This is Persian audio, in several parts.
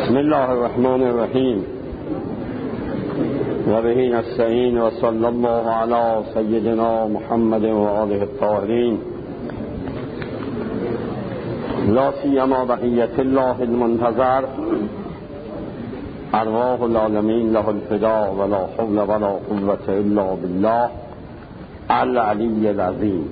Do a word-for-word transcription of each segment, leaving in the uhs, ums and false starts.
بسم الله الرحمن الرحیم و به نستعین و صلی الله علی سیدنا محمد و آله الطاهرین لا سیما بقیت الله المنتظر ارواح العالمین له الفدا ولا حول ولا قوة الا بالله العلی العظیم.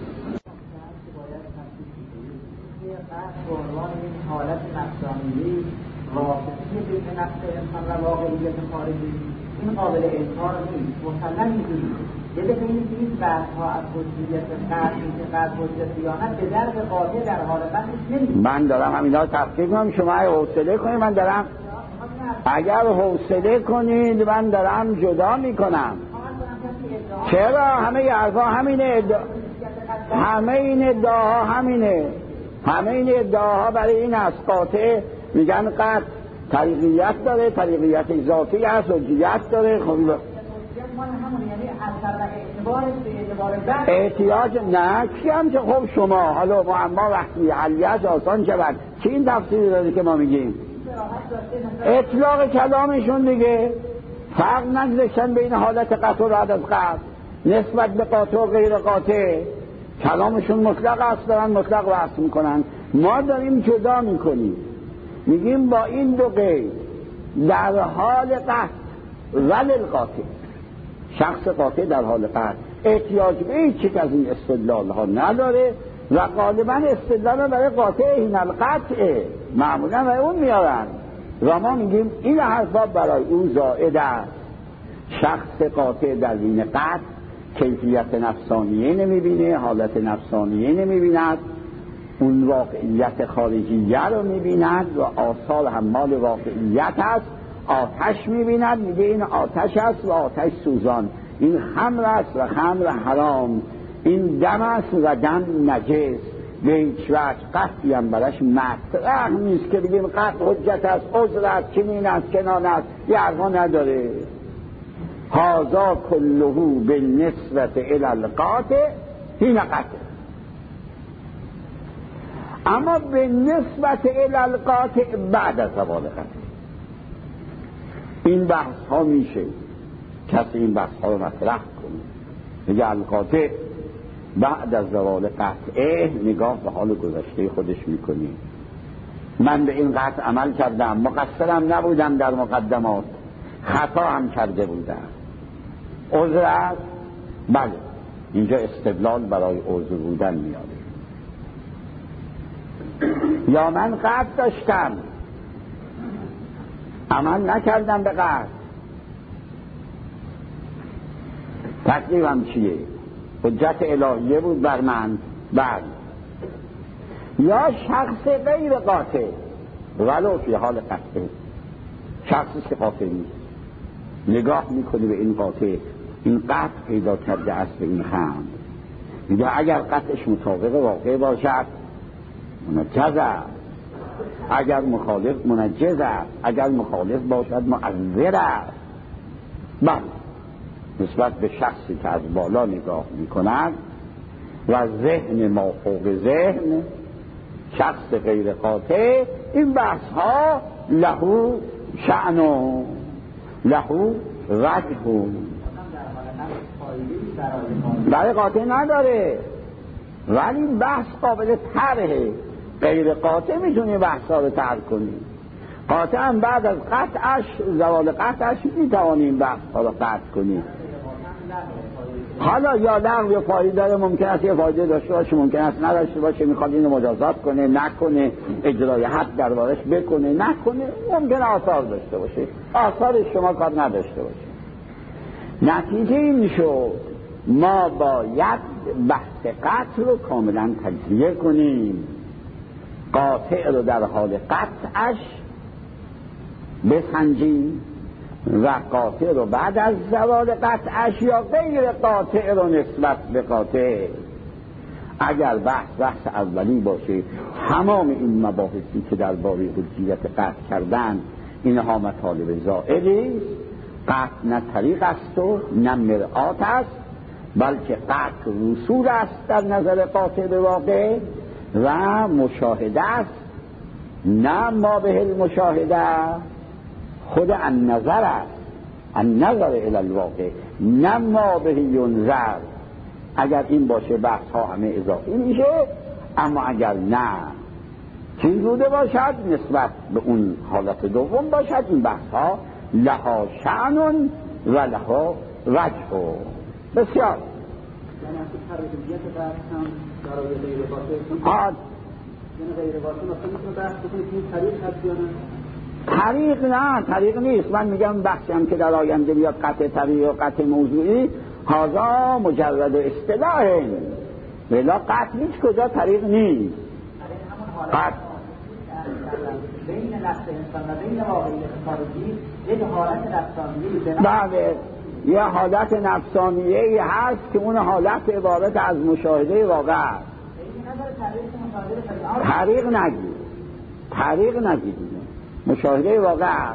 حالت نفسانی واسطی بین نفس انسان و واقعیت خارجی این قابل انکار نیست، مسلم می‌دونید. یه دفعه این که این بحث‌ها از حجیت قطع که قطع حجت بیانت به درد قاطع در حال قطعش نمی‌کنه. من دارم همینا رو تفکیک کنم، شما حوصله کنید. من دارم اگر حوصله کنید من دارم جدا میکنم. چرا همه حرفا همینه، ادعا... همه این ادعاها همینه، همه این ادعاها برای این است. قاطع میگن قطع طریقیت داره، طریقیت ذاتی هست، حجیت داره. خب احتیاج نه کیم که خب شما حالا معما وقتی حلیت آسان شود چی این تفسیری داره که ما میگیم؟ اطلاق کلامشون دیگه فرق نگذاشتن بین حالت قطع و بعد از قطع نسبت به قاطع و غیر قاطع. کلامشون مطلق است، دارن مطلق وصف میکنن، ما داریم جدا میکنیم. میگیم با این دو قید در حال قطع ولی القاطع، شخص قاطع در حال قطع احتیاج به هیچ یک از این استدلال ها نداره و غالبا استدلال برای قاطع این القطع معمولا برای اون میارن و ما میگیم این حرفا برای اون زائد است. شخص قاطع در این قطع کیفیت نفسانیه نمیبینه، حالت نفسانیه نمیبیند، اون واقعیت خارجیه رو میبیند و آثار حمال واقعیت است. آتش میبیند، میگه این آتش است و آتش سوزان، این خمر است و خمر حرام، این دم است و دم نجس. به هیچ وجه قطعی هم برش مطرح نیست که بگیم قطع حجت است، عذر است، چنین است، کنان است، یه حرفا نداره. هذا کله بالنسبة الی القاطع حین قطع، اما به نسبت الی القاطع بعد از زوال قطع. این بحث ها میشه کسی این بحث ها رو مطرح کنه، میگه القاطع بعد از زوال قطعه نگاه به حال گذشته خودش میکنه. من به این قطع عمل کردم، مقصرم نبودم در مقدمات، خطا هم کرده بودم، عذر است. بله اینجا استدلال برای عذر بودن میاره. یا من قطع داشتم عمل نکردم به قطع، تکلیفم چیه؟ حجت الهیه بود بر من. بله. یا شخص غیر قاطع ولو فی حال قطعه، شخصی که قاطع نیست، نگاه میکنی به این قاطع، این قطع پیدا کرده است به این خمر، میگه اگر قطعش مطابق واقع باشد منجز است، اگر مخالف منجز است، اگر مخالف باشد معذر است. بله نسبت به شخصی که از بالا نگاه میکند و ذهن ما فوق ذهن، شخص غیر قاطع، این بحث ها لهو شأن و لهو وجه، برای قاطع نداره، ولی بحث قابل طرحه. غیر قاطع میتونی بحث ها رو طرح کنی، قاطع هم بعد از قطعش زوال قطعش میتوانیم بحث ها رو قطع کنیم. حالا یا لغو یا فایده داره، ممکن است یه فایده داشته باشه، ممکن است نداشته باشه، میخواد اینو مجازات کنه نکنه، اجرای حد دربارش بکنه نکنه، ممکن آثار داشته باشه، آثار شما کار نداشته باشه. نتیجه این شد ما باید بحث قطع رو کاملا تجزیه کنیم، قاطع رو در حال قطعش بسنجیم و قاطع رو بعد از زوال قطعش یا غیر قاطع رو نسبت به قاطع. اگر بحث بحث اولی باشه تمام این مباحثی که در باره حجیت قطع کردن اینها مطالب زائدی است. قطع نه طریق است و نه مرآت است، بلکه قطع رسول است در نظر قاطع به واقع و مشاهده است نه ما به المشاهده خود النظر است، النظر الی الواقع، نه ما به ینظر. اگر این باشه بحث ها همه اضافی میشه، اما اگر نه چیز بوده باشد نسبت به اون حالت دوم باشد، این بحث ها لها شأن و لها وجه. بسیار آه طریق نه، طریق نیست. من میگم بخشی هم که در آینده بیاد قطع طریق و قطع موضوعی، هذا مجرد اصطلاح، ولی قطع هیچ کجا طریق نیست. قطع بین نفس انسان و بین واقعیت خارجی یک حالت نفسانیه، بله یه حالت نفسانیه هست که اون حالت عبارت از مشاهده واقع است. طریق نگید، طریق نگید، مشاهده واقع است.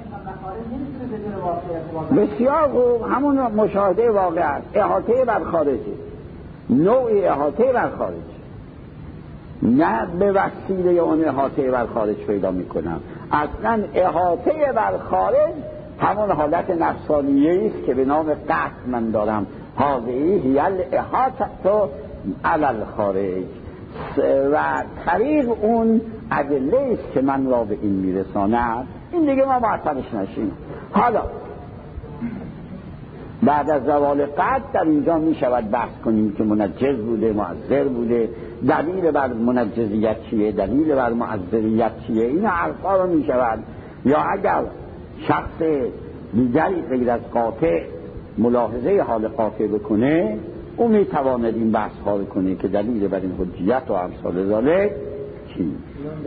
بسیار خوب، همون مشاهده واقع است، احاطه بر خارجه، نوعی احاطه بر خارج، نه به وسیله اون احاطه بر خارج پیدا میکنم. اصلا احاطه بر خارج همون حالت نفسانیه است که به نام قطع من دارم. هذه هی الاحاطه علی الخارج، و طریق اون ادله است که من را به این میرساند. این دیگه ما معطلش نشیم. حالا بعد از زوال قطع در اینجا می شود بحث کنیم که منجز بوده، معذر بوده، دلیل بر منجزیت چیه، دلیل بر معذریت چیه، این حرفا رو می شود. یا اگر شخص دیگری غیر از قاطع ملاحظه حال قاطع بکنه، او می تواند این بحث ها کنه که دلیل بر این حجیت و امثال ذالک چی.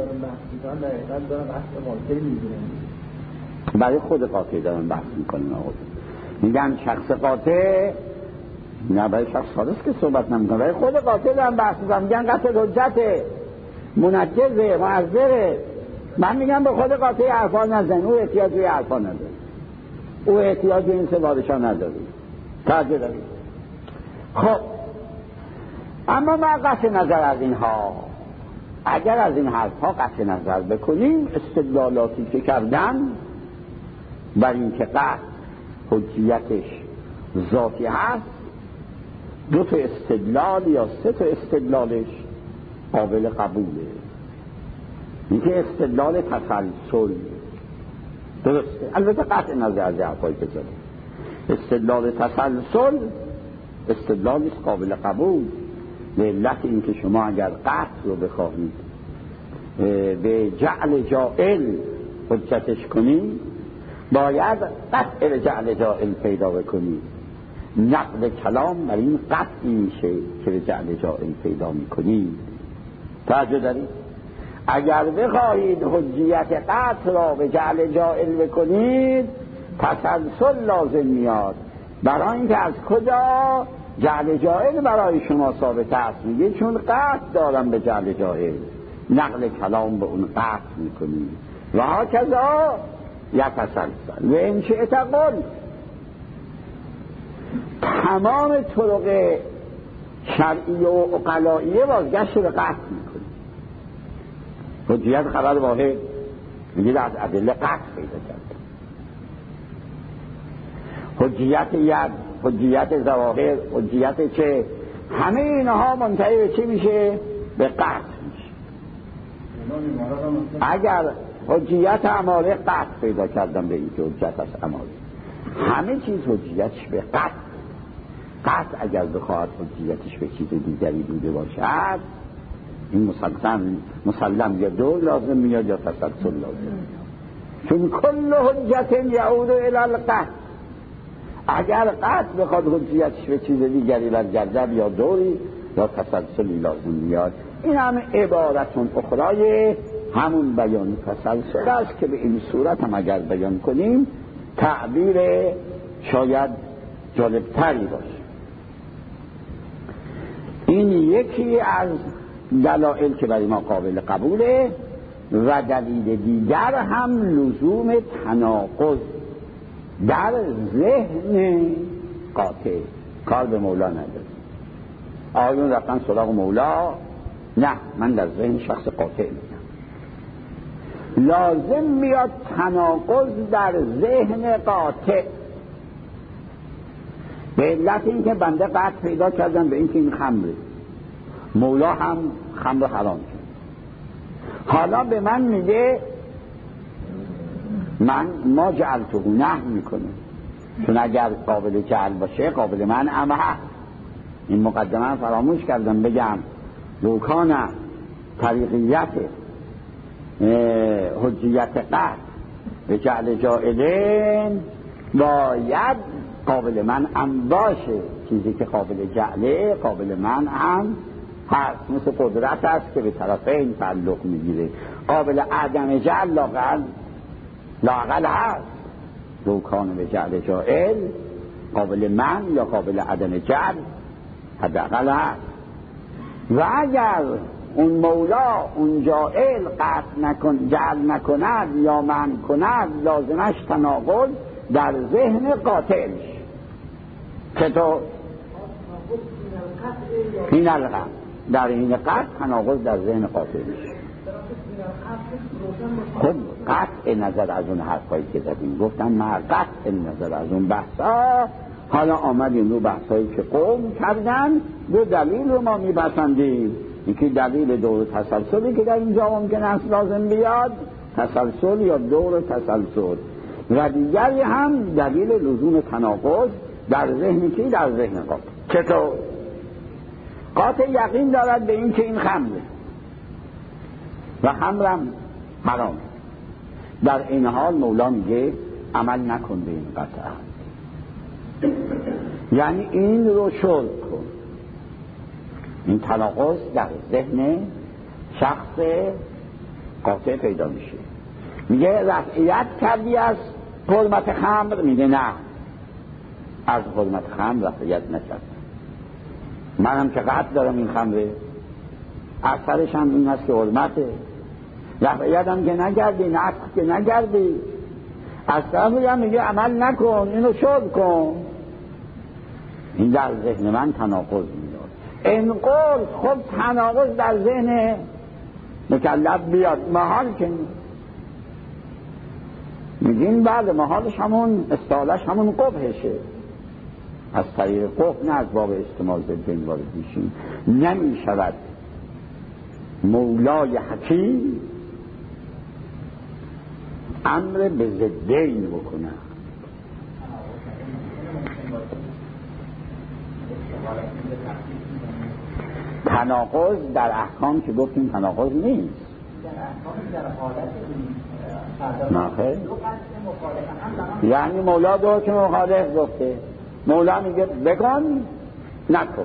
برای خود قاطع دارن بحث میکنیم. آقا میگن شخص قاطع، نه برای شخص خالص که صحبت نمیکنم، برای خود قاطع دارن بحث میکنم. میگن قطع حجت منجزه، معذره. من میگم به خود قاطع حرفا نزن، او احتیاج به حرفا نداره، او احتیاج به این سوالشا نداره. توجه دارید؟ خب اما ما قطع نظر از اینها، اگر از این حرفها قطع نظر بکنیم، استدلالاتی که کردن بر این که قطع حجیتش ذاتی هست، دو تا استدلال یا سه تا استدلالش قابل قبوله. اینکه استدلال تسلسل درسته، البته قطع نظر از حرفایی که زده، استدلال تسلسل استدلالی قابل قبول، به علت اینکه شما اگر قطع رو بخواهید به جعل جائل حجتش کنید، باید قطع به جعل جائل پیدا بکنید. نقل کلام بر این قطعی میشه که به جعل جائل پیدا میکنید. توجه دارید؟ اگر بخواهید حجیت قطع را به جعل جائل بکنید، تسلسل لازم میاد، برای اینکه از کجا جعل جائل برای شما ثابت است. میگه چون قطع دارم به جعل جائل، نقل کلام به اون قطع میکنید و هاکذا یتسلسل. و این شئت قل، تمام طرق شرعی و عقلائیه بازگشت به قطع میکنید. حجیت خبر واحد میگه از ادله قطع پیدا کرد، حجیت ید، حجیت ظواهر، حجیت چه، همه اینها منتهی به چی میشه؟ به قطع میشه. اگر حجیت اماره قطع پیدا کردم به این که حجیت از اماره، همه چیز حجیتش به قطع. قطع اگر بخواهد حجیتش به چیز دیگری بوده باشد، این مسلم مسلم یا دور لازم میاد یا تسلسل لازم، چون کل حجت یعود الی القطع. اگر قطع بخواد حجیتش به چیز دیگری برگردد، یا دوری یا تسلسلی لازم میاد. این هم عبارتون اخرای همون بیان تسلسل است که به این صورت هم اگر بیان کنیم تعبیر شاید جالبتری باشه. این یکی از دلائل که برای ما قابل قبوله، و دلیل دیگر هم لزوم تناقض در ذهن قاطع، کار به مولا نداره. آیون رفتن سراغ مولا، نه من در ذهن شخص قاطع میگم. لازم میاد تناقض در ذهن قاطع، به علت اینکه بنده قطع پیدا کردم به اینکه این خمره، مولا هم خمر حرام کرد. حالا به من میگه من ما جعلته نه میکنه، چون اگر قابل جعل باشه قابل من هم هست. این مقدمه فراموش کردم بگم لوکان طریقیت حجیت قطع به جعل جائلین باید قابل من هم باشه. چیزی که قابل جعله قابل من هم هست، مثل قدرت است که به طرفین تعلق میگیره. قابل عدم جعل لاقل لاقل هست. لوکان به جعل جائل قابل من یا قابل عدم جعل حداقل هست. و اگر اون مولا اون جائل قطع نکن جعل نکند یا من کند، لازمش تناقض در ذهن قاطعش. چطور؟ این القم در این قطع تناقض در ذهن قاطعش. خب قطع نظر از اون حرفایی که زدیم گفتن ما قطع نظر از اون بحثا، حالا آمدیم رو بحثایی که قوم کردن دو دلیل رو ما میپسندیم. یکی دلیل دور تسلسلی که در اینجا ممکن است لازم بیاد، تسلسل یا دور تسلسل، و دیگری هم دلیل لزوم تناقض در ذهنی که در ذهن قاطع. چطور؟ قاطع یقین دارد به این که این خمره و خمرم حرام. در این حال مولا میگه عمل نکن به این قطعه، یعنی این رو شرط کن. این تناقض در ذهن شخص قاطع پیدا میشه. میگه رفعیت کردی از حرمت خمر؟ میگه نه، از حرمت خمر رفعیت نکردم. منم که قطع دارم این خمره، اثرش هم این هست که حرمته. رفعیت هم که نگردی، نقص که نگردی، از طرفی هم میگه عمل نکن، اینو شرط کن. این در ذهن من تناقض میاد. این قول خب تناقض در ذهن مکلف بیاد، محال که میگین بعد محالش همون استعالش همون قبحشه. از طریق قبح نه از باب استعمال زدین وارد میشیم. نمیشود مولای حکیم امر به ضدین بکنه. تناقض در احکام که گفتیم تناقض نیست. نخیر، یعنی مولا دو که مخالف گفته، مولا میگه بکن نکن.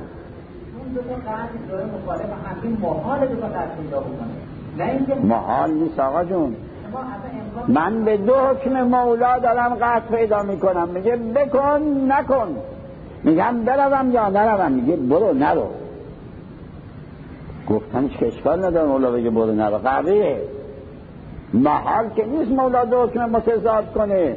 محال نیست آقا جون. من به دو حکم مولا دارم قطع پیدا میکنم، میگه بکن نکن. میگم بروم یا نروم، میگه برو نرو. گفتنش که اشکال نداره مولا بگه برو نرو، قضیه محال که نیست مولا دو حکم متضاد کنه.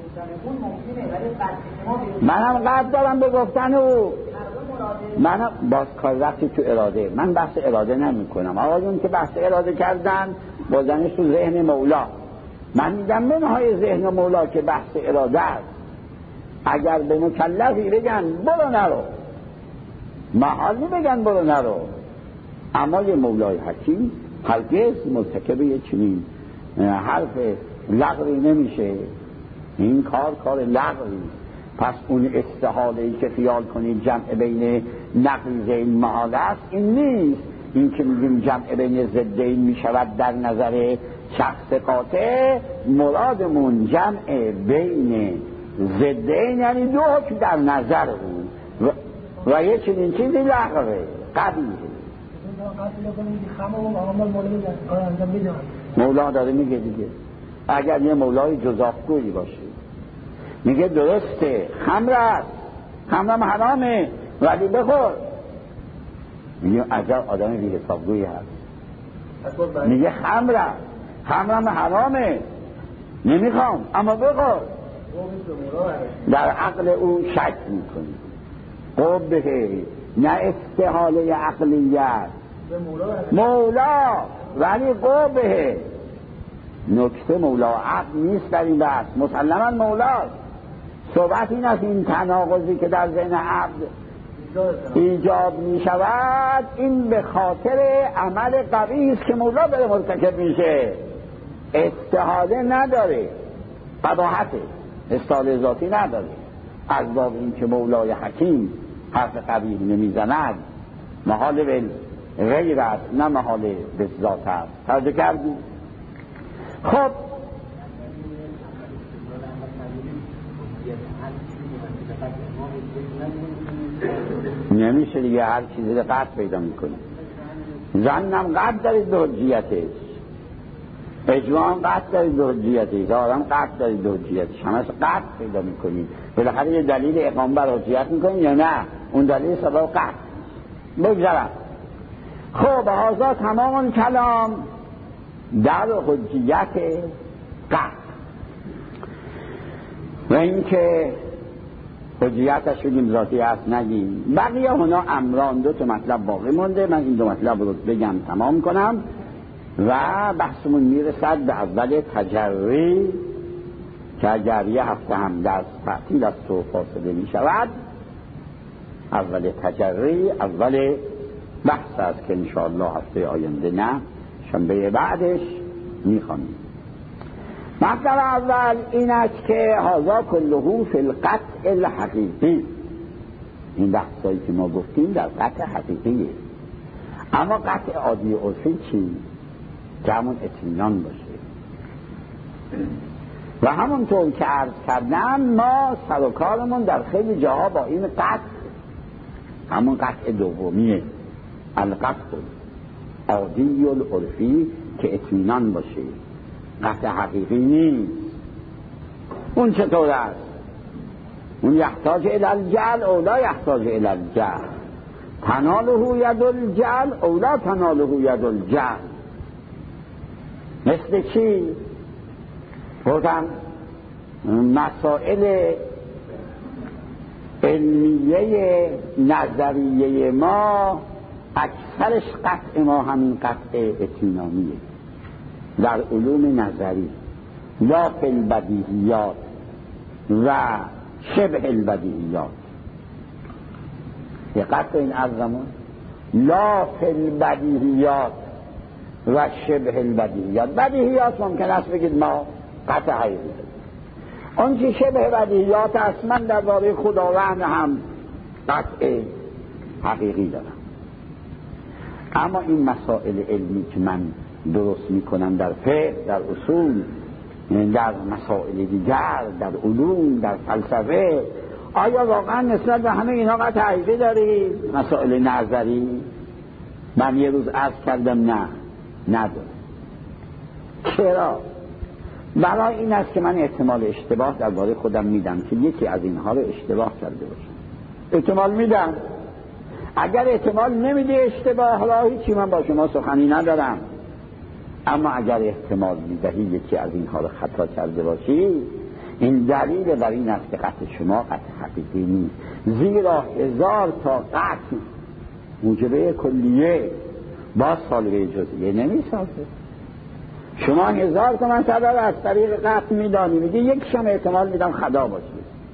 منم قطع دارم به گفتن او. منم باز کار وقتی تو اراده، من بحث اراده نمی کنم. آقایون که بحث اراده کردن بازنش تو ذهن مولا، من میگم منهای ذهن مولا که بحث اراده است. اگر به مکلفی بگن برو نرو، محالی بگن برو نرو. اما یه مولای حکیم هرگز مرتکب یه چنین حرف لغوی نمیشه. این کار کار لغوی. پس اون استحاله‌ای که خیال کنید جمع بین نقیض این محال است، این نیست. این که میگیم جمع بین ضدین میشود در نظر شخص قاطع، مرادمون جمع بین ضدین یعنی دو حکم در نظر اون و, و یه چنین چیزی لغوه قبیله. مولا داره میگه دیگه، اگر یه مولای جزافگویی باشه میگه درسته خمر است، خمرم حرامه ولی بخور، میگه عجب آدم بی حسابگویی هست. میگه خمر است، خمرم حرامه نمیخوام اما بخور. در عقل او شک میکنی. قبه نه استحاله عقلیت مولا، ولی قبه نکته مولا عقل نیست در این بحث، مسلما مولاست. صحبت این است این تناقضی که در ذهن عبد ایجاب می شود این به خاطر عمل قوی است که مولا داره مرتکب میشه، استحاله نداره، قباحته، استحاله ذاتی نداره. از باب این که مولای حکیم حرف قبیح نمیزند، محال به غیر است نه محال به ذات است. توجه کردی؟ خب نمیشه دیگه، هر چیزی رو قطع پیدا میکنه. زنم قطع دارید به حجیتش، اجماع قطع دارید به حجیتش، آدم قطع دارید به حجیتش، همه قطع پیدا میکنید. بالاخره یه دلیل اقامه بر حجیت میکنید یا نه؟ اون دلیل سبب قطع. بگذارم خب هذا تمام کلام در حجیت قطع و اینکه حجیتش بگیم ذاتی هست نگیم. بقیه هنا امران دو تا مطلب باقی مونده، من این دو مطلب رو بگم تمام کنم و بحثمون میرسد به اول تجری که اگر یه هفته هم در تعطیل از تو فاصله می شود. اول تجری اول بحث است که انشاءالله هفته آینده نه شنبه بعدش میخوانیم. مطلب اول این است که هذا کله فی القطع الحقیقی، این بحثایی که ما گفتیم در قطع حقیقیه. اما قطع عادی عرفی چی؟ که همون اطمینان باشه و همونطور که عرض کردم ما سر و کارمون در خیلی جاها با این قطع، همون قطع دومیه، القطع عادی العرفی که اطمینان باشه، قطع حقیقی نیست. اون چطور است؟ اون یحتاج الی الجعل او لا یحتاج الی الجعل، تناله ید الجعل او لا تناله ید الجعل. مثل چی؟ گفتم مسائل علمیه نظریه ما اکثرش قطع ما همین قطع اطمینانیه در علوم نظری، لا فی البدیهیات و شبه البدیهیات. دقت این عرضمون لا فی البدیهیات و شبه البدیهیات. بدیهیات ممکن است بگید ما قطع حقیقی داریم، اون چی شبه بدیهیات است من در باره خداوند هم قطع حقیقی دارم. اما این مسائل علمی که من درست میکنم در فقه، در اصول، در مسائل دیگر، در علوم، در فلسفه، آیا واقعا نسبت به همه اینا قطع حقیقی داری؟ مسائل نظری من یه روز عرض کردم نه نداره. چرا؟ برای این است که من احتمال اشتباه درباره خودم میدم که یکی از اینها رو اشتباه کرده باشم. احتمال میدم. اگر احتمال نمیده اشتباه را هیچی، من با شما سخنی ندارم. اما اگر احتمال میدهی یکی از اینها رو خطا کرده باشی، این دلیل بر این است که قطع شما قطع حقیقی نیست، زیرا هزار تا قطع موجبه کلیه با سالبه جزئیه نمیسازه. شما هزار تا مسئله رو از طریق قطع میدانی، میگه یک شما احتمال میدم خطا باشه.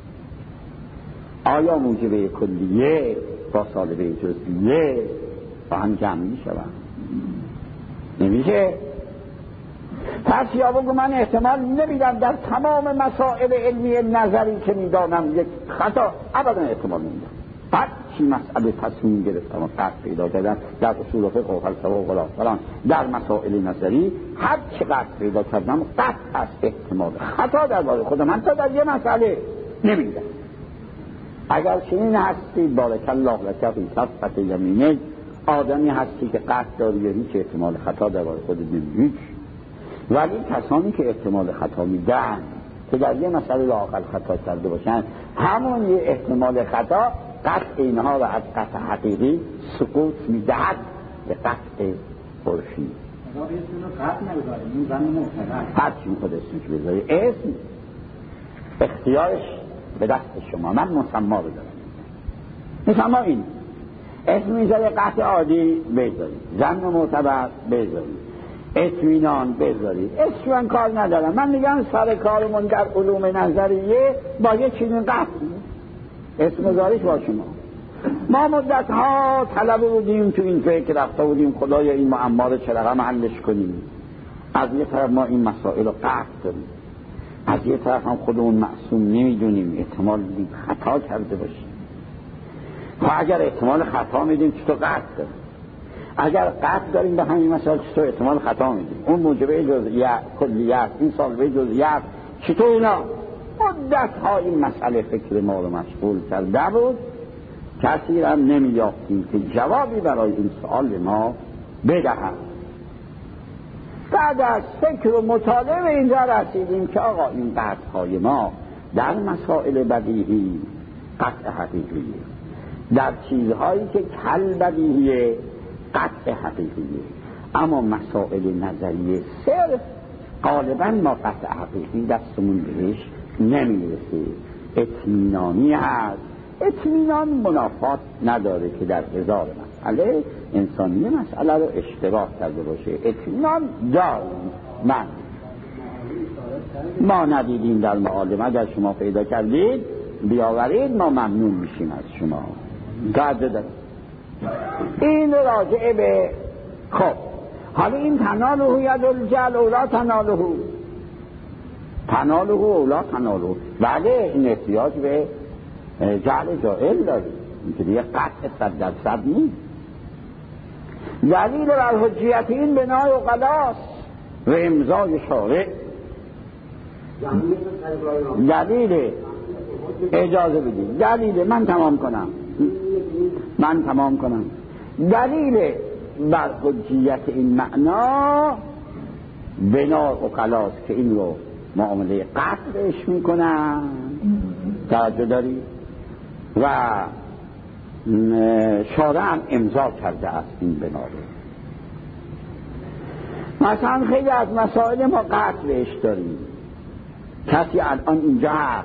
آیا موجبه کلیه با سالبه جزئیه با هم جمع میشوند؟ نمیشه. پس یا بگو من احتمال نمیدم در تمام مسائل علمی نظری که میدانم یک خطا، ابدا احتمال نمیدم. هر چی مسئله تصمیم گرفتم و قطع پیدا کردم در اصول فقه و فلسفه و غلاف در مسائل نظری، هر چی قطع پیدا کردم قطع است احتمال خطا درباره خودم حتی در یه مسئله نمیدم. اگر چنین هستی بارک الله لک فی صفحة یمینک، آدمی هستی که قطع داری هیچ احتمال خطا درباره خودت نمیدی. ولی کسانی که احتمال خطا میدن که در یه مسئله لااقل خطا کرده باشن، همون یه احتمال خطا قطع اینها را از قطع حقیقی سقوط میدهد به قطع عرفی. هر چی خود اسمش بذاری، اسم اختیارش به دست شما. من مسما رو دارم، مسما این اسم میذاری قطع عادی بذاری، ظن معتبر بذاری، اطمینان بذارید. اصلا کار ندارم، من میگم سر کارمون در علوم نظریه با یه چیزی قطع اسم گذاریش با شما. ما مدت ها طلب بودیم تو این فکر رفته بودیم خدایا این معما رو چه رقم حلش کنیم. از یه طرف ما این مسائل رو قطع داریم، از یه طرف هم خودمون معصوم نمیدونیم، احتمال خطا کرده باشیم. و اگر احتمال خطا میدیم چطور قطع داریم؟ اگر قطع داریم به همین مسائل چطور احتمال خطا میدیم؟ اون موجبه جزئیات کلیات، این سالبه جزئیات، چطور اینا؟ مدت ها این مسئله فکر ما رو مشغول کرده بود، کسی را نمی‌یافتیم که جوابی برای این سوال ما بدهد. بعد از فکر و مطالعه به اینجا رسیدیم که آقا این قطعهای ما در مسائل بدیهی قطع حقیقیه، در چیزهایی که کل بدیهیه قطع حقیقیه، اما مسائل نظریه صرف غالبا ما قطع حقیقی دستمون بهش نمیرسه. اطمینانی هست، اطمینان منافات نداره که در هزار مسئله انسانی مسئله رو اشتباه کرده باشه. اطمینان داریم. من ما ندیدیم در معالم، اگر شما پیدا کردید بیاورید، ما ممنون میشیم از شما. گرده داریم این راجعه به خب حالا این تناله ید الجل اولا تناله تناله اولا تناله بله این احتیاج به جعل جائل داریم، اینکه دیگه قطع صد در صد نیست. دلیل بر حجیت این بنای اقلاس و امضای شارع. دلیل اجازه بدید دلیل من تمام کنم من تمام کنم دلیل بر حجیت این معنا بنای اقلاس که این رو معامله قطعش میکنن. توجه دارید؟ و شارع هم امضا کرده است این بنا رو. مثلا خیلی از مسائل ما قطع بهش داریم. کسی الان اینجا هست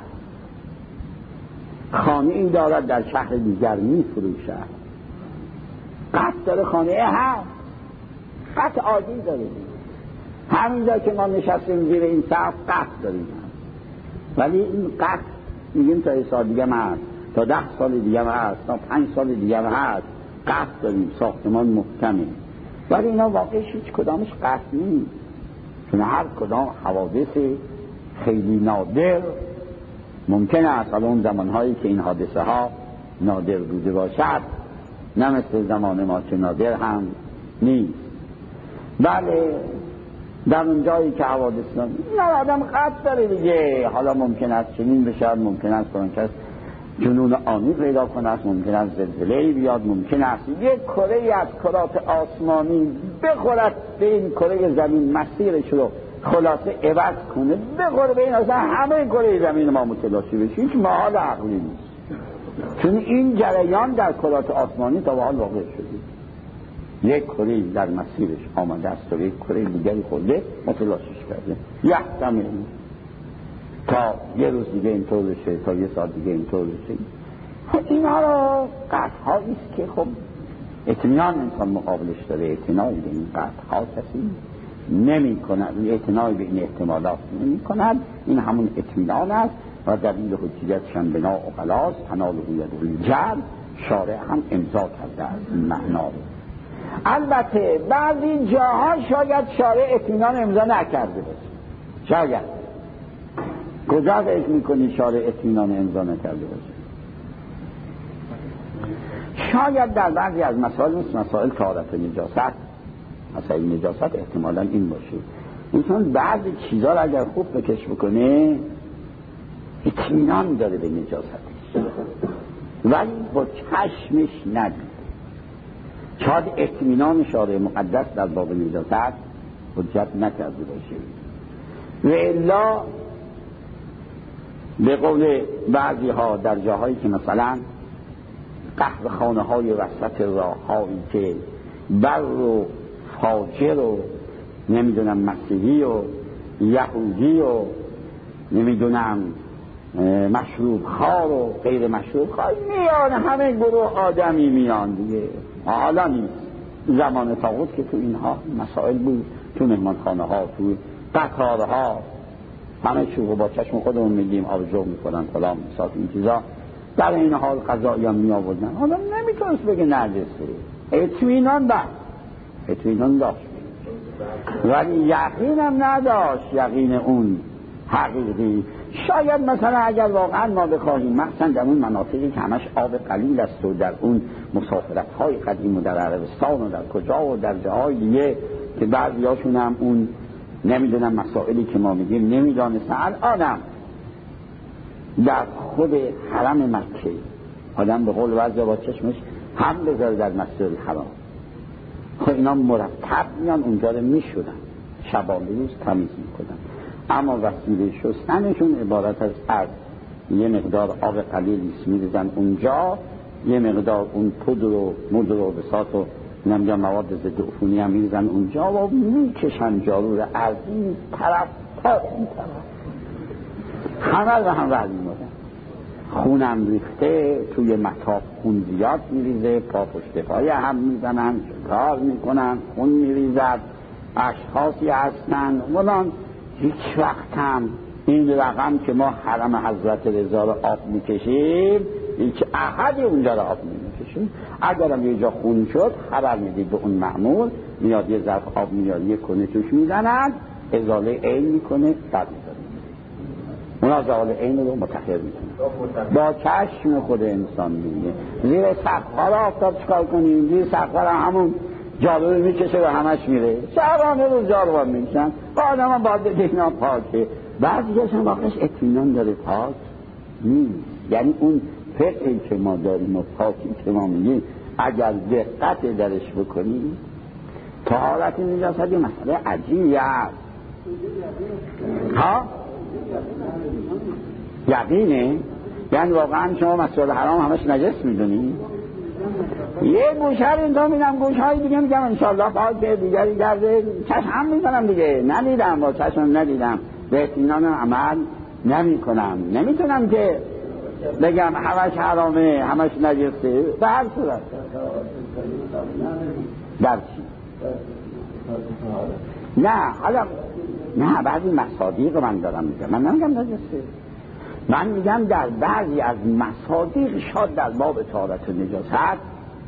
خانه این دارد در شهر دیگر می فروشد، قطع داره، خانه هست، قطع عادی داریم. همینجا که ما نشستیم زیر این سقف قطع داریم، ولی این قطع میگیم تا یه سال دیگه هست، تا ده سال دیگه هست، تا پنج سال دیگه هست، قطع داریم، ساختمان محکمه. ولی اینا واقعش هیچ کدامش قطع نیست، چون هر کدام حوادث خیلی نادر ممکن است. حالا اون زمانهایی که این حادثه ها نادر بوده باشد نه مثل زمان ما که نادر هم نیست. بله در اون جایی که حوادث نه آدم قطع داره دیگه. حالا ممکن است چنین بشد، ممکن است کنن کس جنون آنی پیدا کنه است، ممکن است زلزله‌ای بیاد، ممکن است یک کره از کرات آسمانی بخورد به این کره زمین، مسیرش رو خلاصه عوض کنه، بخوره به این اصلا همه کره زمین ما متلاشی بشه. هیچ محال عقلی نیست، چون این جریان در کرات آسمانی تا به حال واقع شده. یک کره در مسیرش آمده است و یک کره دیگری خورده متلاشیش کرده. یحتمل تا یه روز دیگه اینطور بشه، تا یه ساعت دیگه اینطور بشه. اینا رو قطع‌هایی است که خب اطمینان انسان مقابلش داره. اطمینانی به این قطع‌ها کسی نمی کند، اطمینانی به این احتمالات نمی کند. این همون اطمینان است و دلیل حجیتش هم بنا اقلاس تناله ید الجل. شارع هم امضا کرده است این معنا رو. البته بعضی جاها شاید شارع اطمینان امضا نکرده باشه، شاید. کجا فکر میکنی شارع اطمینان امضا نکرده باشه؟ شاید در بعضی از مسائل مثل مسائل طهارت نجاست، مسائل نجاست احتمالا این باشه. انسان بعضی چیزا رو اگر خوب بکش بکنه اطمینان داره به نجاستش، ولی با چشمش ندید. شاید اطمینان شارع مقدس در باب نجاست حجت نکرده باشه. و الا به قول بعضی ها در جاهایی که مثلا قهوه خانه های وسط راه هایی که بر و فاجر و نمیدونم مسیحی و یهودی و نمیدونم مشروب خوار و غیر مشروب خوار میان، همه گروه آدمی میان دیگه. حالا نیست، زمان طاغوت که تو اینها مسائل بود تو مهمانخانه ها، تو قطارها، همه چیزو با چشم خودمون میگیم آبجو میکنن فلان بساط این چیزا. در این حال قضایی هم می آوردن. حالا نمیتونست بگه نجسه، اطمینان داشت، اطمینان داشت ولی یقین هم نداشت، یقین اون حقیقی. شاید مثلا اگر واقعا ما بخواهیم مثلا در اون مناطقی که همش آب قلیل است و در اون مسافرت های قدیم و در عربستان و در کجا و در جاهای دیگه که بعضی هاشون هم اون نمیدونم مسائلی که ما میگیم نمیدانستن، الانم در خود حرم مکه آدم به قول بعضی با چشمش هم بذاره در مسجد الحرام، خب اینا مرتب میان اونجا رو میشورن، شبانه روز تمیز میکنن، اما وسیله شستنشون عبارت از از یه مقدار آب قلیلی میریزن اونجا، یه مقدار اون پودر و مدر و بساط و نمیدونم مواد ضد عفونی هم میریزن اونجا و میکشن جارو رو از این طرف تا این طرف، همه رو هم ورد میمونن. خونم ریخته، توی مطاف خون زیاد میریزه، پا پشت پای هم میزنن، شکار میکنن، خون میریزد، اشخاصی هستن ولان. هیچ وقت هم این رقم که ما حرم حضرت رضا رو آب میکشیم هیچ احدی اونجا رو آب نمیکشیم. اگر هم یه جا خون شد خبر میدید به اون مأمور، میاد یه ظرف آب میاد یه کنه توش میزنند، ازاله عین میکنه، بعد میذاره اون ازاله عین رو متخیر میکنه با چشم خود انسان میبینه. زیر سقف‌ها رو آفتاب چکار کنیم؟ زیر سقف‌ها رو همون جارو رو میکشه و همش میره، شبانه روز جارو رو میکشن و آدم هم باید بگه اینا پاکه. بعضی هاشون واقعش اطمینان داره پاک نیست، یعنی اون فقهی که ما داریم و پاکی که ما میگیم اگر دقت درش بکنیم طهارت نجاست یه مسئله عجیبی است. ها؟ یقینه؟ یعنی واقعا شما مسجد حرام همش نجس میدونی؟ یه گوشه رو اینطور میدم، گوشه های دیگه میگم انشالله پاکه، دیگری گرده چشم میکنم دیگه، ندیدم با چشم ندیدم، به اطمینان عمل نمی کنم، نمیتونم که بگم همش حرامه همش نجسه. به هر صورت در چی؟ نه حالا نه بعضی مصادیق من دارم میگم، من نمیگم نجسه، من میگم در بعضی از مصادیق شاد در باب طهارت و نجاست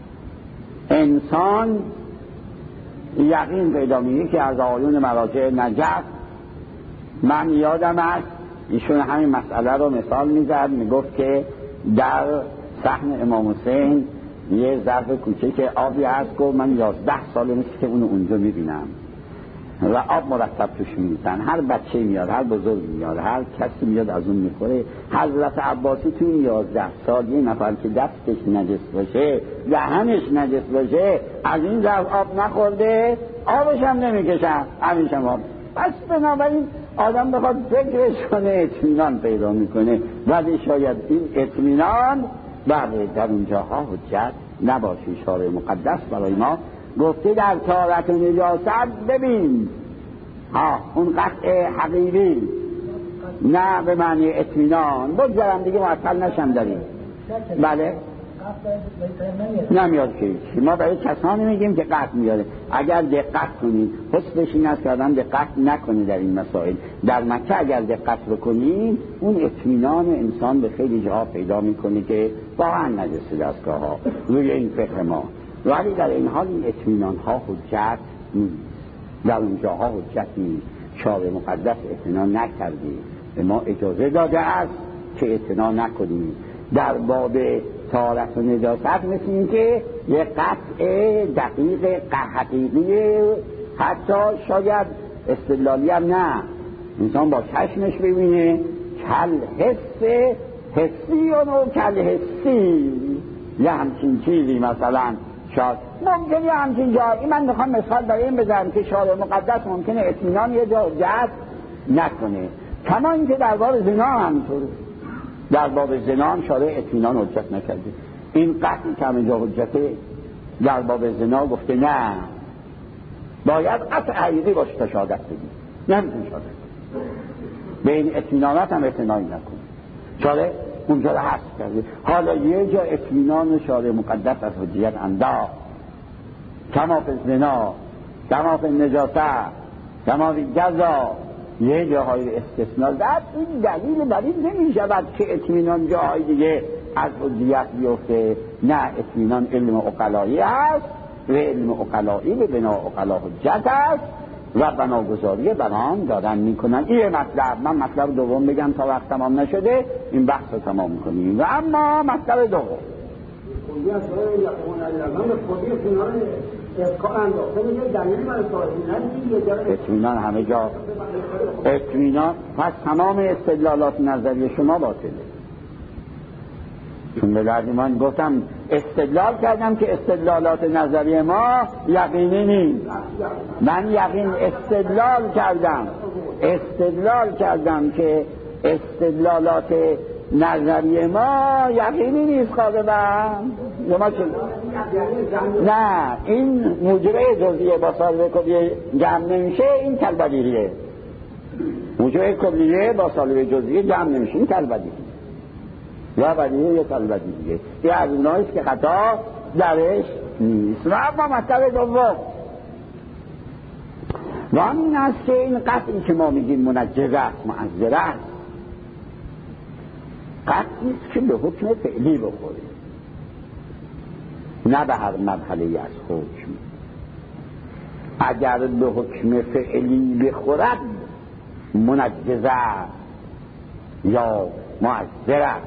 انسان یقین پیدا میگه که از آیون مراجع نجف. من یادم است ایشون همین مسئله رو مثال میزد، میگفت که در صحن امام حسین یه ظرف کوچک آبی هست، گفت من یازده ساله نیست که اونو اونجا میبینم و آب مرتب توش میریزن، هر بچه میاد، هر بزرگ میاد، هر کسی میاد از اون میخوره. حضرت عباسی توی یازده سال یه نفر که دستش نجس باشه دهنش نجس باشه از این ظرف آب نخورده، آبش هم نمیکشن، همیشه آب. پس بنابراین آدم بخواد فکرش کنه اطمینان پیدا میکنه، ولی شاید این اطمینان بله در اونجاها حجت نباشه. شارع مقدس برای ما گفته در طهارت و نجاست ببین ها اون قطع حقیقی، نه به معنی اطمینان. بگذارم دیگه معطل نشم داریم. بله نمیاد که ما برای کسانی میگیم که قطع میاره. اگر دقت کنید حسنش این است که آدم دقت نکنه در این مسائل. در مکه اگر دقت بکنید اون اطمینان انسان به خیلی جاها پیدا میکنه که واقعا نجسه دستگاه ها روی این فقه ما، ولی در این حال این اطمینان ها حجت نیست، در اون جاها حجت نیست. شارع مقدس اطمینان نکرده، به ما اجازه داده است که اطمینان نکنیم. در باب طهارت و نجاست مثل این که یه قطع دقیق حقیقی، حتی شاید استدلالی هم نه، انسان با چشمش ببینه کل حس حسی و نو کل حسی یه همچین چیزی مثلا شاید ممکنه یه همچین جایی. من میخوام مثال برای این بزنم که شارع مقدس ممکنه اطمینان یه جا حجت نکنه، کما اینکه در باب زنا همینطوره. در باب زنا هم شارع اطمینان حجت نکرده. این قطعی که همه جا حجته در باب زنا گفته نه باید قطع حقیقی باشه تا شهادت بدی، نمیتون شهادت به این اطمینانات هم اطمینان نکنه. شارع اونجا رو حذف کرده. حالا یه جا اطمینان شارع مقدس از حجیت انداخت، کما فی زنا کما فی نجاست کما فی جزا یه جاهای استثناء داد. این دلیل بر این نمی شود که اطمینان جاهای دیگه از حجیت بیفته. نه، اطمینان علم عقلایی است و علم عقلایی به بنا عقلا حجت است و بناگذاری بر آن دارن میکنن. این مطلب. من مطلب دوم بگم تا وقت تمام نشده این بحث رو تمام کنیم. و اما مطلب دوم اطمینان همه جا اطمینان. پس تمام استدلالات نظری شما باطله. چون به درد من گفتم استدلال کردم که استدلالات نظری ما یقینی نیست. من یقین استدلال کردم استدلال کردم که استدلالات نظری ما یقینی نیست. غالبا ما چه؟ نه، این موجبه جزئیه با سالب کلیه جمع نمیشه. این کلبدیریه. موجبه کلیه با سالب جزئیه جمع نمیشه. این کلبدیریه یا بدیهی یا کلبدیریه. این از اوناییست که خطا درش نیست. و اما مطلب دوم و این است که این قطعی که ما میگیم منجز است، معذر است، قطعی است که به حکم فعلی بخوره، نه به هر مرحله از حکم. اگر به حکم فعلی بخورد منجز است یا معذر است.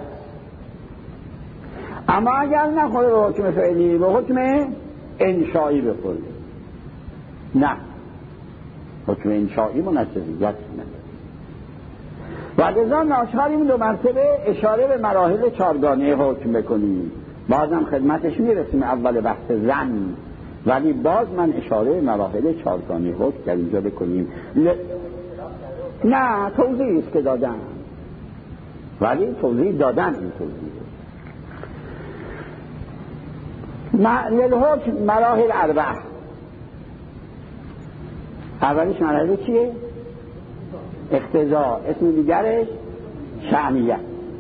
اما اگر نخوره به حکم فعلی، به حکم انشایی بخوره، نه، حکم انشایی منجزیت نداره. و لذا ناچاریم دو مرتبه اشاره به مراحل چارگانه حکم بکنیم. بازم خدمتش میرسیم اول بحث زن، ولی باز من اشاره به مراحل چارگانه حکم در اینجا بکنیم. ل... نه، توضیحی است که دادن، ولی توضیح دادن این توضیح للحکم مراحل اربعه. اولیش مرحله چیه؟ اقتضا. اسم دیگرش شأنیت.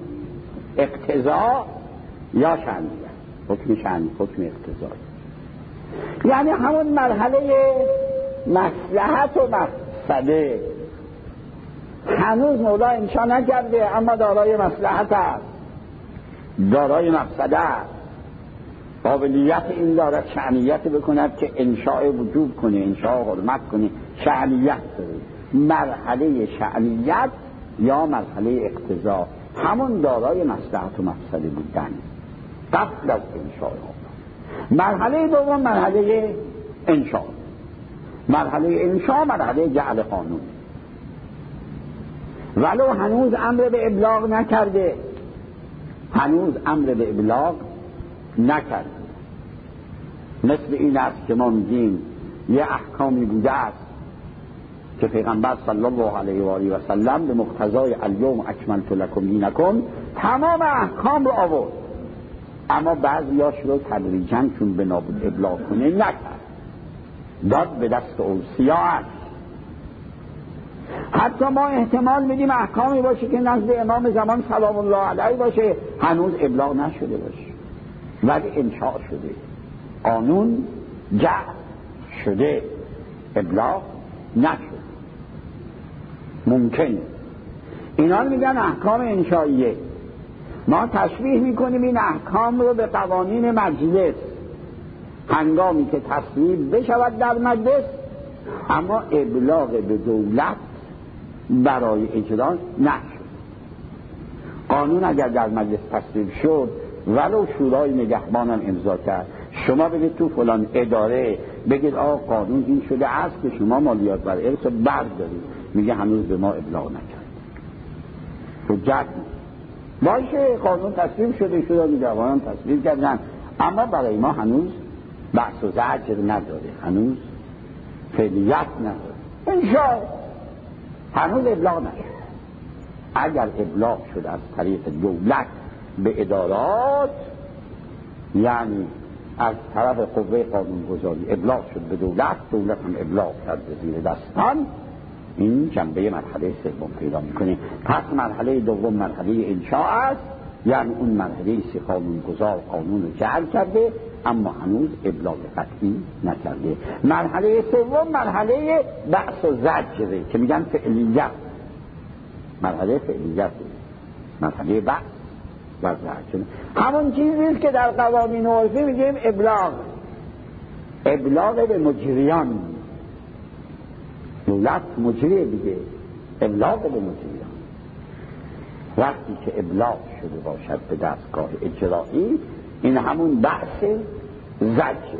اقتضا یا شأنیت. حکم شأنی، حکم اقتضا، یعنی همون مرحله مصلحت و مفسده. هنوز مولا انشا نکرده اما دارای مصلحت است، دارای مفسده است. قابلیت این دارد شأنیت بکند که انشاء وجوب کنه، انشاء حرمت کنه، شأنیت داره. مرحله شأنیت یا مرحله اقتضا همون دارای مصلحت و مفسده بودن قبل از انشاء. مرحله دوم مرحله انشاء. مرحله انشاء مرحله جعل قانون. ولو هنوز امر به ابلاغ نکرده، هنوز امر به ابلاغ نکرده. مثل این است که ما میگیم یه احکامی بوده است که پیغمبر صلی الله علیه و آله و سلم به مقتضای الیوم اکملت لکم دینکم تمام احکام رو آورد، اما بعضیاش رو تدریجاً چون به نابود ابلاغ کنه نکرد، داد به دست اوصیاء. حتی ما احتمال میدیم احکامی باشه که نزد امام زمان سلام الله علیه باشه هنوز ابلاغ نشده باشه، ولی انشاء شده، قانون جعل شده، ابلاغ نشده. ممکنه. اینا میگن احکام انشائیه. ما تشبیه میکنیم این احکام رو به قوانین مجلس. هنگامی که تصویب بشود در مجلس اما ابلاغ به دولت برای اجرا نشد. قانون اگر در مجلس تصویب شد ولو شورای نگهبانم امضا کرد، شما بگید تو فلان اداره بگید آقا قانون این شده است که شما مالیات بر ارث بردارید، میگه هنوز به ما ابلاغ نکرد. حجت باشه قانون تصویب شده، شورای نگهبانم تصویب کردن، اما برای ما هنوز بحث و زجر نداره، هنوز فعلیت نداره. انشاء هنوز ابلاغ نشد. اگر ابلاغ شد از طریق دولت به ادارات، یعنی از طرف قوه قانونگذاری ابلاغ شد به دولت، دولت هم ابلاغ کرد زیر دستان، این جنبه مرحله سوم پیدا میکنه. پس مرحله دوم مرحله انشاء است، یعنی اون مرحله سی قانونگذار قانون رو جعل کرده اما هنوز ابلاغ قطعی نکرده. مرحله سوم مرحله بحث و زجره که میگن فعلیت، مرحله فعلیت، مرحله بحث و زجر، همون چیزیست که در قوانین عرفی میگیم ابلاغ. ابلاغ به مجریان، دولت مجری دیگه، ابلاغ به مجریان. وقتی که ابلاغ شده باشد به دستگاه اجرایی، این همون بحث زجر.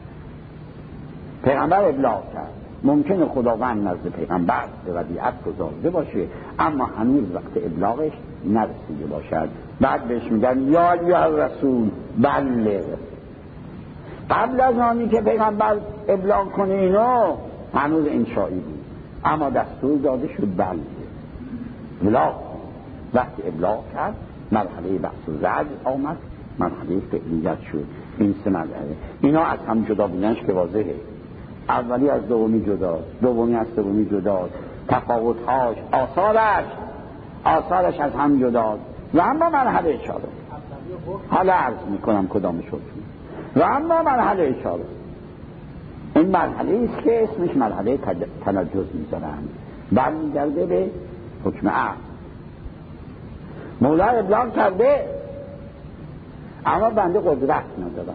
پیغمبر ابلاغ کرد، ممکنه خداوند نزد پیغمبر به ودیعت گذارده باشه اما هنوز وقت ابلاغش نرسیده باشد، بعد بهش میگن یا ایها الرسول بلغ. قبل از آنی که پیغمبر ابلاغ کنه اینو هنوز انشایی بود، اما دستور داده شد بلغ، ابلاغ. وقتی ابلاغ کرد مرحله بحث و زجر آمد، مرحله فعلیت شد. این سه مرحله، اینا از هم جدا بودنش که واضحه، اولی از دومی جداست، دومی از سومی جداست، تفاوت‌هاش، آثارش آثارش از هم جداست. و اما مرحله اشاره، حالا عرض میکنم کدام شد. و اما مرحله اشاره، این مرحله است که اسمش مرحله تنجز میذارن، برمیگرده به حکم عقل. مولا ابلاغ کرده اما بنده قدرت ندارم،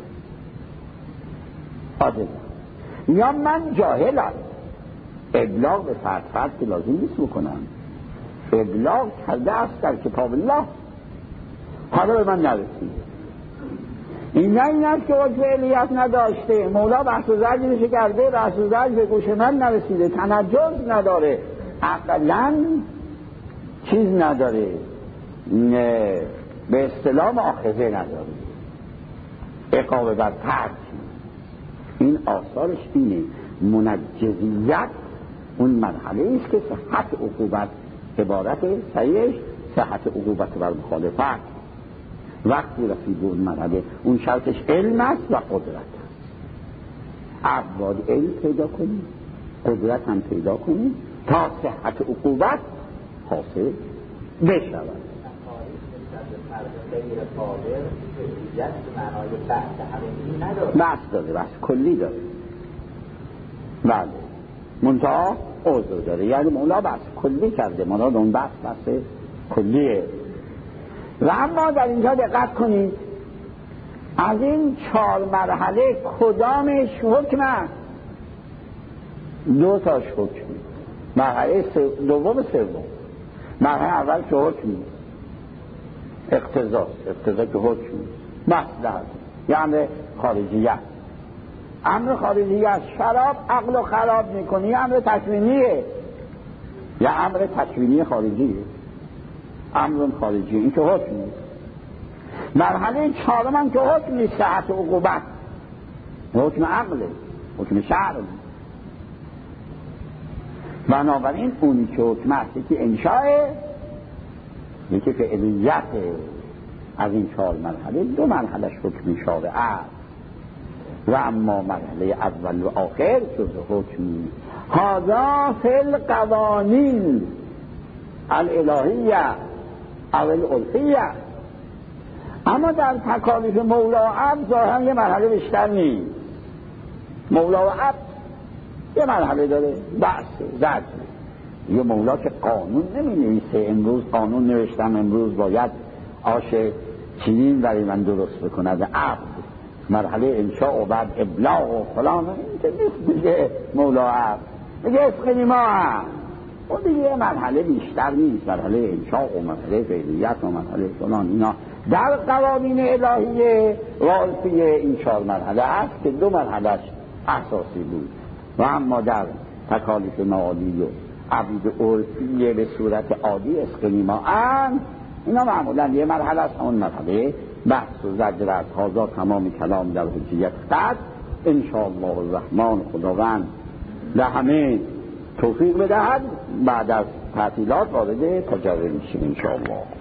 عاجزم، یا من جاهلم. ابلاغ به فرد فرد که لازم نیست بکنم، ابلاغ کرده است در کتاب الله، حالا به من نرسید. این نه این است که وجه فعلیت نداشته، مولا بحث و زجرش کرده، بحث و زجر به گوش من نرسیده، تنجز نداره، عقلاً چیز نداره، به اصطلاح مؤاخذه نداره، عقاب بر ترک. این آثارش اینه. منجزیت اون مرحله است که صحت عقوبت، عبارت صحیحش صحت عقوبت بر مخالفت. وقتی رسید اون مرحله، اون شرطش علم است و قدرت است. اول علم پیدا کنیم، قدرت هم پیدا کنیم تا صحت عقوبت حاصل بشود. بحث داره، بحث کلی داره، بله، منتها عذر داره. یعنی مولا بحث کلی کرده، مولا اون بحث بحث کلیه. و اما در اینجا دقت کنید، از این چهار مرحله کدامش حکم است؟ دو تاش حکم. مرحله دوم سوم. مرحله اول که حکم اقتضا، اقتضا که حکم مصلحت، یا امر خارجیت. امر خارجیت، شراب عقل خراب میکنی، یا امر تکوینیه، یا امر تکوینی خارجیه، امر خارجی، این که حکم نیست. مرحله چهارم هم که حکم نیست، صحت عقوبت، حکم عقله، حکم شرع. بنابراین اونی که حکم است، یکی انشاء، یکی فعلیت. از این چهار مرحله دو مرحلهش حکم شارع است، و اما مرحله اول و آخر جز حکم نیست. هذا فی القوانین الالهیه او العرفیه. اما در تکالیف مولا و عبد ظاهرا یه مرحله بیشتر نیست. مولا و عبد یه مرحله داره، بحث زجر. یه مولا که قانون نمی نویسه، امروز قانون نوشتم، امروز باید آش چینین برای من درست بکند. عبد مرحله انشاء و بعد ابلاغ و فلان، این که نیست دیگه. مولا عبد میگه اسقنی ما هم، اون دیگه مرحله بیشتر نیست، مرحله انشاء و مرحله فعلیت و مرحله فلان. اینا در قوانین الهیه و عرفیه این چهار مرحله است که دو مرحلهش اساسی بود. و اما در تکالیف معالی و عبید عرفیه به صورت عادی اسقنی ما هم، اینا معمولا یه مرحله است، اون مرحله بحث و زجر است. هذا تمام کلام در حجیت قد. انشاءالله الرحمن خداوند به همه توفیق بدهد. بعد از تعطیلات وارد تجربه میشیم انشاءالله.